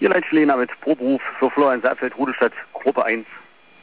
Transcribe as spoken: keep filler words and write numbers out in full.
Ihr Leitschläger mit Proberuf für Florian Saalfeld, Rudelstadt, Gruppe eins.